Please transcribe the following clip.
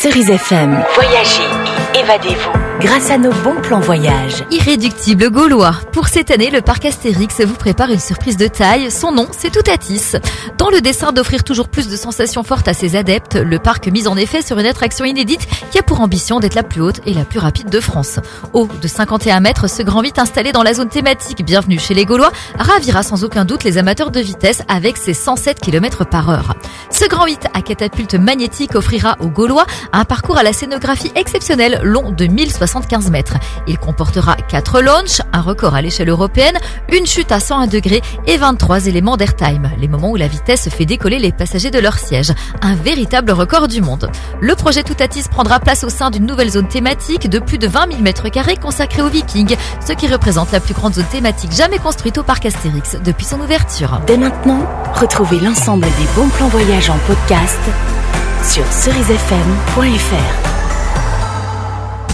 Cerise FM. Voyagez et évadez-vous grâce à nos bons plans voyage. Irréductible gaulois. Pour cette année, le parc Astérix vous prépare une surprise de taille. Son nom, c'est Toutatis. Dans le dessein d'offrir toujours plus de sensations fortes à ses adeptes, le parc mise en effet sur une attraction inédite qui a pour ambition d'être la plus haute et la plus rapide de France. Haut de 51 mètres, ce grand 8 installé dans la zone thématique Bienvenue chez les Gaulois ravira sans aucun doute les amateurs de vitesse avec ses 107 km/h. Ce grand 8 à catapulte magnétique offrira aux Gaulois un parcours à la scénographie exceptionnelle long de 1075 mètres. Il comportera 4 launches, un record à l'échelle européenne, une chute à 101 degrés et 23 éléments d'airtime, les moments où la vitesse fait décoller les passagers de leur siège. Un véritable record du monde. Le projet Toutatis prendra place au sein d'une nouvelle zone thématique de plus de 20 000 m² consacrée aux Vikings, ce qui représente la plus grande zone thématique jamais construite au parc Astérix depuis son ouverture. Dès maintenant, retrouvez l'ensemble des bons plans voyage en podcast sur cerisefm.fr.